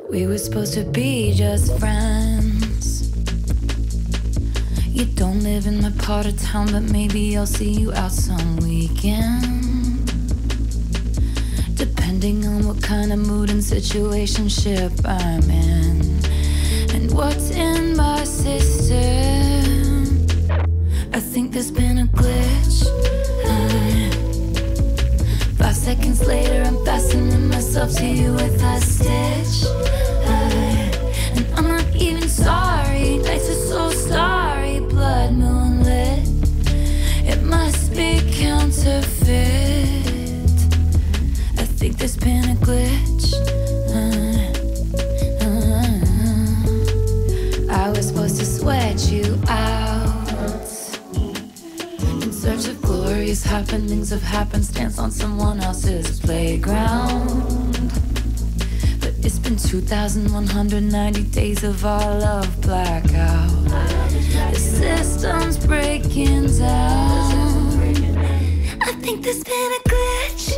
We were supposed to be just friends. You don't live in my part of town, but maybe I'll see you out some weekend. Depending on what kind of mood and situationship I'm in, and what's in my system. I think there's been a glitch. 5 seconds later, I'm fastening myself to you with a stitch. And I'm not even sorry. Nights are so starry, blood moonlit. It must be counterfeit. I think there's been a glitch. I was supposed to sweat you out in search of glorious happenings of happenstance on someone else's playground. But it's been 2,190 days of our love blackout. The system's breaking down. I think there's been a glitch.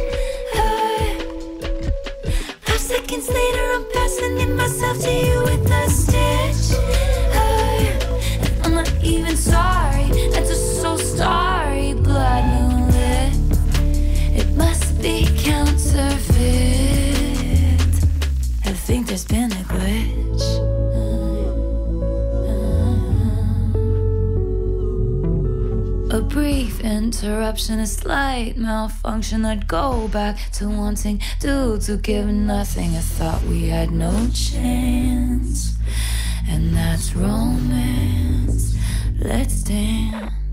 5 seconds later, I'm fastening myself to you with a stitch. And I'm not even sorry. That's just so starry, blood moonlit. It must be counterfeit. I think there's been a glitch. A brief interruption, a slight malfunction. I'd go back to wanting dudes who give nothing. I thought we had no chance, and that's romance. Let's dance.